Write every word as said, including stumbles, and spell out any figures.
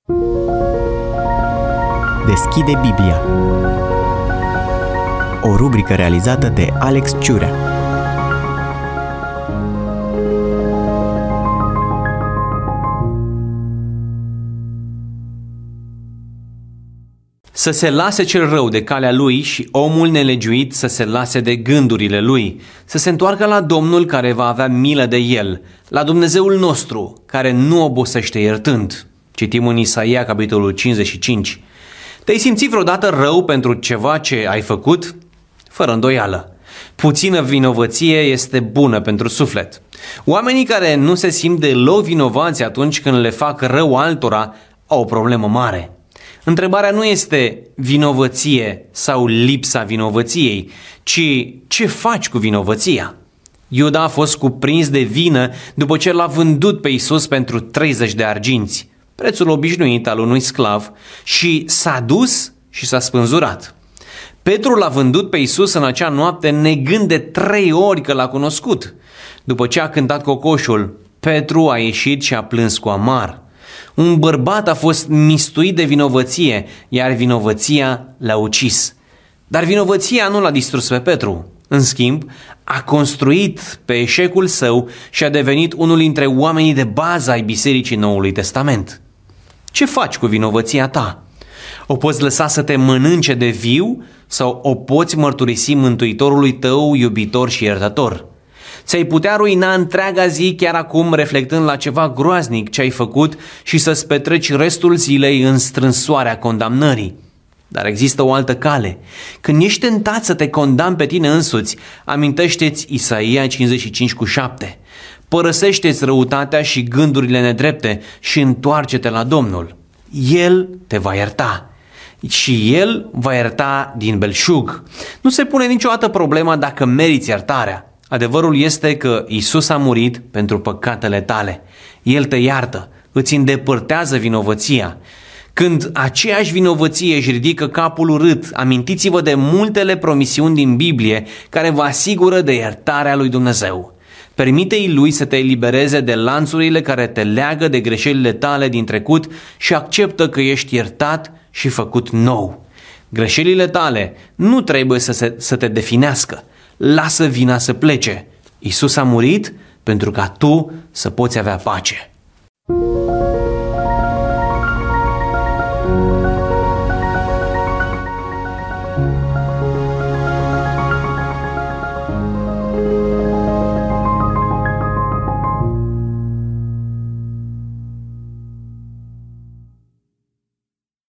Deschide Biblia. O rubrică realizată de Alex Ciurea. Să se lase cel rău de calea lui și omul nelegiuit să se lase de gândurile lui, să se întoarcă la Domnul care va avea milă de el, la Dumnezeul nostru care nu obosește iertând. Citim în Isaia, capitolul cincizeci și cinci. Te-ai simțit vreodată rău pentru ceva ce ai făcut? Fără îndoială. Puțină vinovăție este bună pentru suflet. Oamenii care nu se simt deloc vinovați atunci când le fac rău altora au o problemă mare. Întrebarea nu este vinovăție sau lipsa vinovăției, ci ce faci cu vinovăția? Iuda a fost cuprins de vină după ce l-a vândut pe Iisus pentru treizeci de arginți, prețul obișnuit al unui sclav, și s-a dus și s-a spânzurat. Petru l-a vândut pe Iisus în acea noapte negând de trei ori că l-a cunoscut. După ce a cântat cocoșul, Petru a ieșit și a plâns cu amar. Un bărbat a fost mistuit de vinovăție, iar vinovăția l-a ucis. Dar vinovăția nu l-a distrus pe Petru. În schimb, a construit pe eșecul său și a devenit unul dintre oamenii de bază ai Bisericii Noului Testament. Ce faci cu vinovăția ta? O poți lăsa să te mănânce de viu sau o poți mărturisi Mântuitorului tău iubitor și iertător? Ți-ai putea ruina întreaga zi chiar acum reflectând la ceva groaznic ce ai făcut și să-ți petreci restul zilei în strânsoarea condamnării. Dar există o altă cale. Când ești tentat să te condamni pe tine însuți, amintește-ți Isaia cincizeci și cinci cu șapte. Părăsește-ți răutatea și gândurile nedrepte și întoarce-te la Domnul. El te va ierta. Și El va ierta din belșug. Nu se pune niciodată problema dacă meriți iertarea. Adevărul este că Iisus a murit pentru păcatele tale. El te iartă, îți îndepărtează vinovăția. Când aceeași vinovăție își ridică capul urât, amintiți-vă de multele promisiuni din Biblie care vă asigură de iertarea lui Dumnezeu. Permite-i lui să te elibereze de lanțurile care te leagă de greșelile tale din trecut și acceptă că ești iertat și făcut nou. Greșelile tale nu trebuie să, se, să te definească. Lasă vina să plece. Iisus a murit pentru ca tu să poți avea pace.